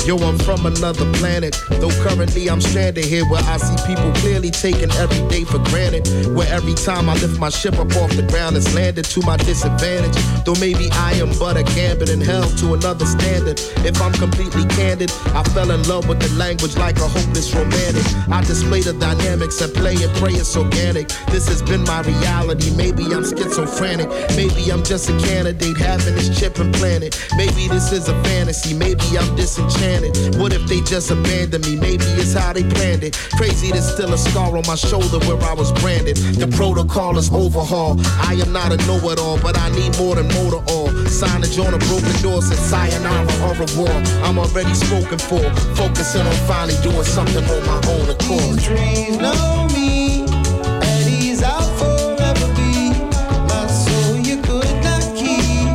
Yo, I'm from another planet, though currently I'm stranded here where I see people clearly taking every day for granted. Where every time I lift my ship up off the ground, it's landed to my disadvantage. Though maybe I am but a gambit and held to another standard. If I'm completely candid, I fell in love with the language like a hopeless romantic. I display the dynamics and play and pray it's organic. This has been my reality. Maybe I'm schizophrenic. Maybe I'm just a candidate having this chip implanted. Maybe this is a fantasy. Maybe I'm disenchanted. What if they just abandoned me? Maybe it's how they planned it. Crazy, there's still a scar on my shoulder where I was branded. The protocol is overhauled. I am not a know-it-all, but I need more than motor oil. Signage on a broken door said sayonara au revoir. I'm already spoken for. Focusing on finally doing something on my own accord. These dreams know me, and he's out forever be. My soul you could not keep.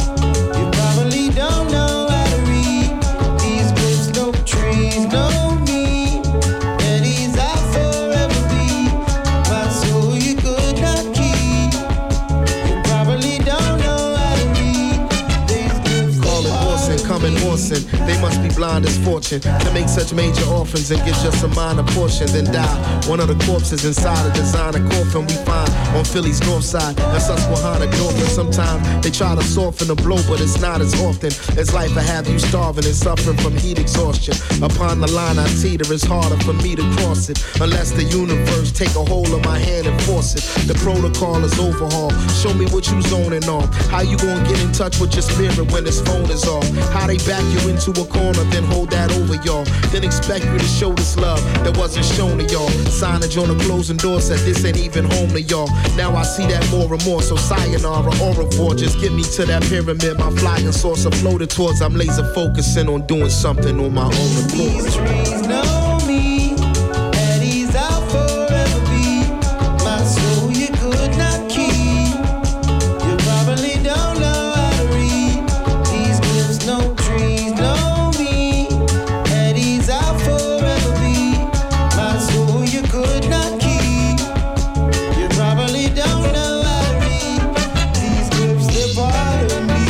You probably don't know how to read. These books, no trees, know me, and he's out forever be. My soul you could not keep. You probably don't know how to read. These books, call it Orson, coming Orson. They must be blind as fortune to make such major offerings and get just a minor portion, then die. One of the corpses inside a designer coffin we find on Philly's north side. That's Susquehanna, Dorfman. Sometimes they try to soften the blow, but it's not as often as life. I have you starving and suffering from heat exhaustion. Upon the line I teeter, it's harder for me to cross it unless the universe take a hold of my hand and force it. The protocol is overhauled. Show me what you zoning on. How you gonna get in touch with your spirit when this phone is off? How they back you into a corner, then hold that over y'all. Then expect you to show this love that wasn't shown to y'all. Signage on the closing door said this ain't even home to y'all. Now I see that more and more, so sayonara au revoir. Just get me to that pyramid, my flying saucer floated towards. I'm laser focusing on doing something on my own accord. these trees know me, and he's out forever be. My soul you could not keep. You probably don't know how to read. These books, no trees know me, and he's out forever be. My soul you could not keep. You probably don't know how to read. These books, they're part of me.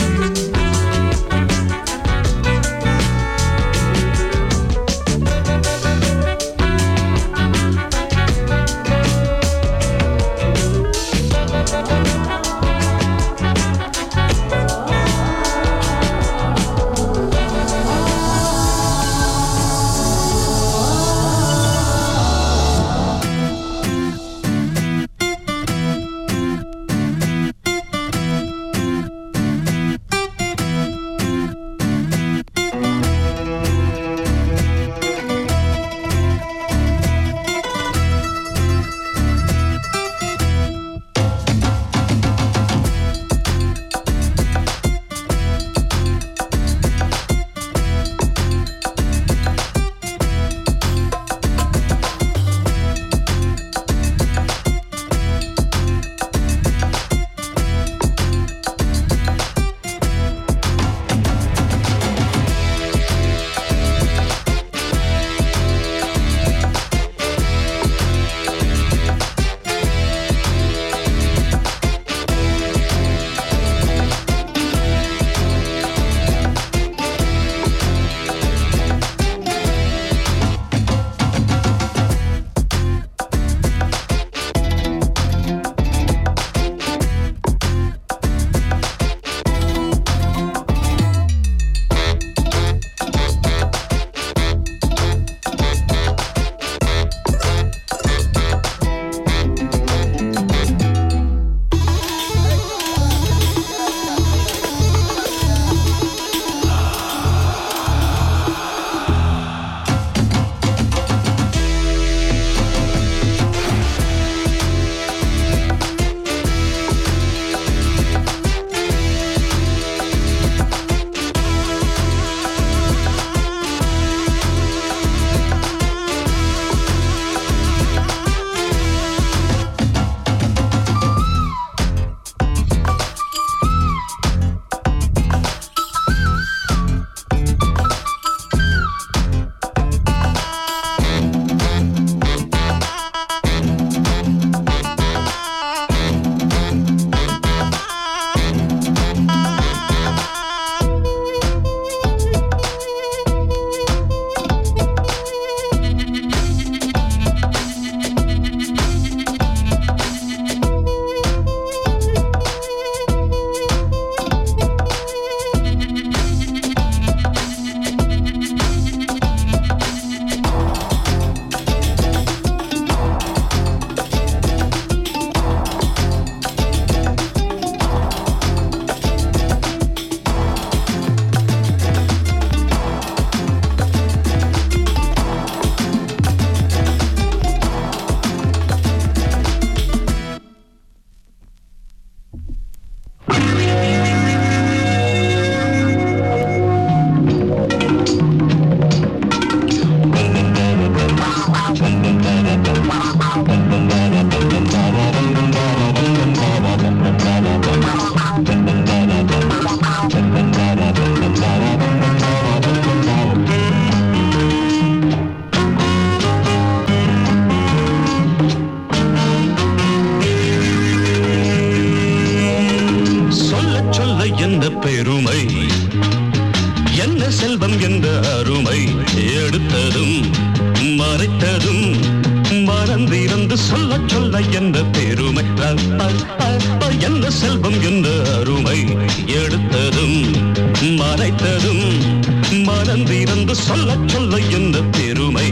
பெருமை என்ன செல்வம் என்ற அருமை எடுத்ததும் மறைத்ததும் மறந்திருந்து சொல்ல சொல்ல என்ற பெருமை என்ன செல்வம் என்ற அருமை எடுத்ததும் மறைத்ததும் மறந்திருந்து சொல்ல சொல்ல என்ற பெருமை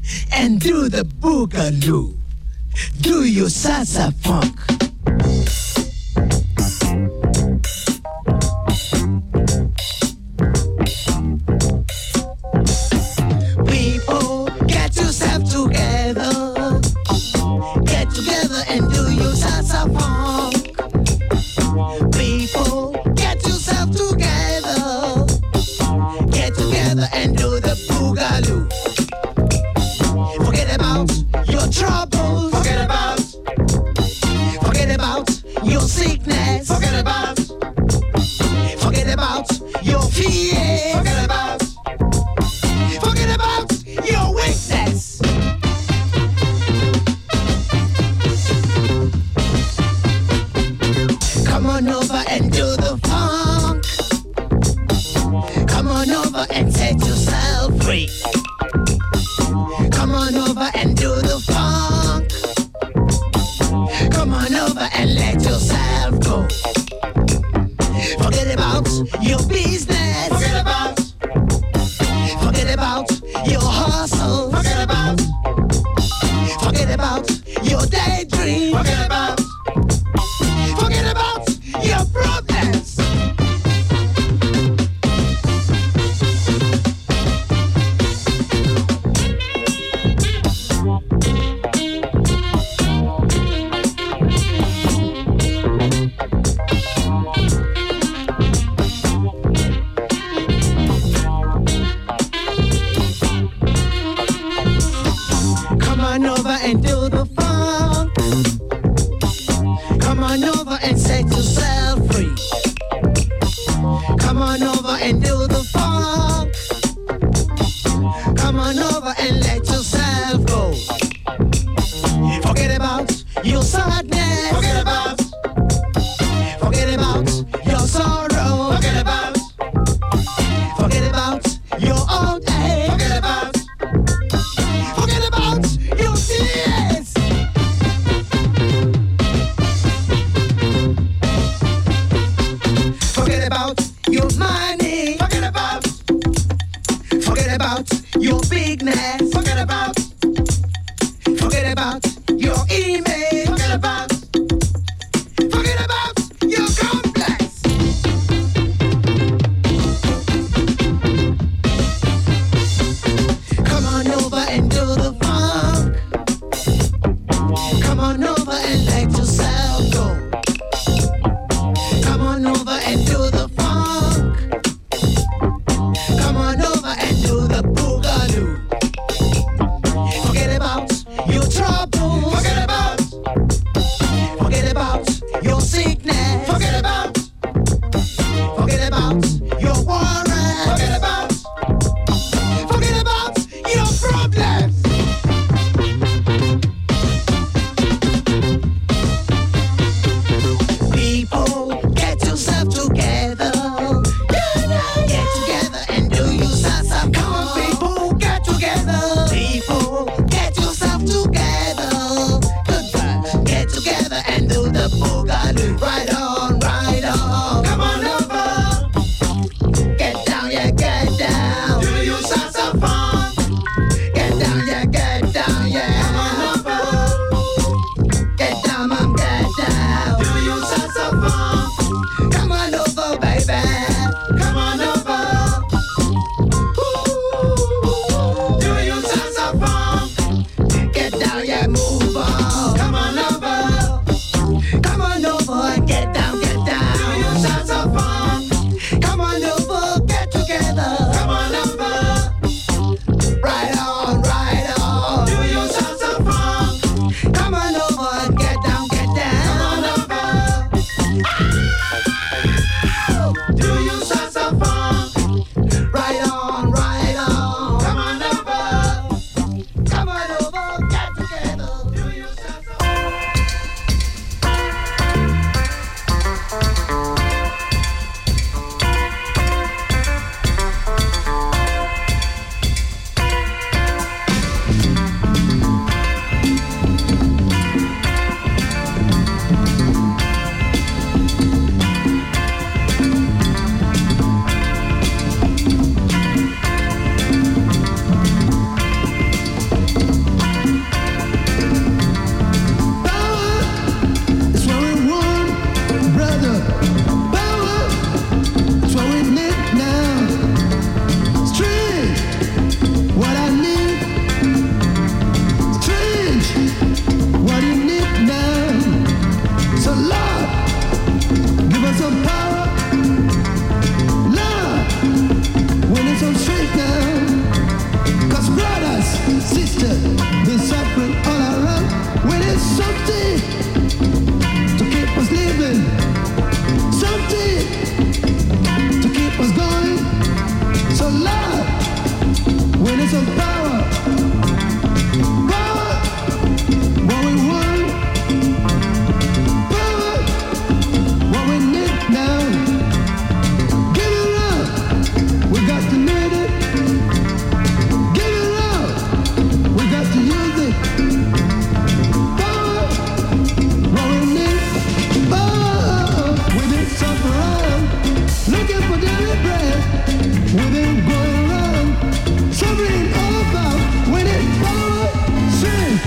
and do the boogaloo. Do your salsa funk. People, get yourself together. Get together and do your salsa funk. People, get yourself together. Get together and do the boogaloo. Forget about your troubles. Forget about your sickness. Forget about your fears. Forget about your weakness. Come on over and do the funk. Come on over and set yourself free. Come on over and do the funk. Come on over and let yourself go. Forget about your business. Forget about your hustle. Forget about your daydream. Forget about your problems. Come on over and do the funk. Come on over and set yourself free. Come on over and do the funk. Come on over and let yourself go. Forget about your sadness. Forget about your sorrow. Forget about your old age. Forget about your tears. Forget about your money. Forget about your bigness. Forget about your image. Forget about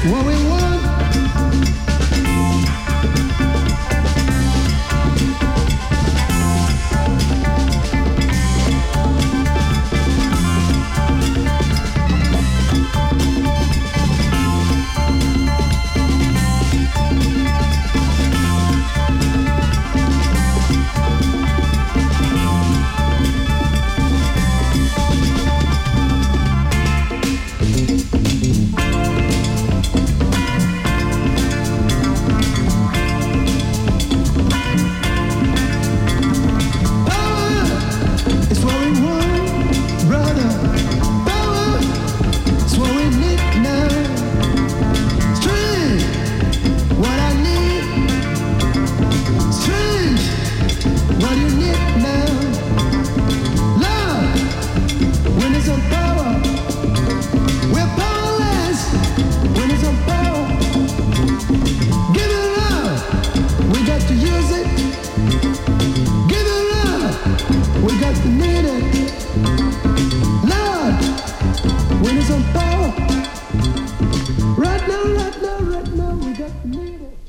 what we want. Right now, we got to need it.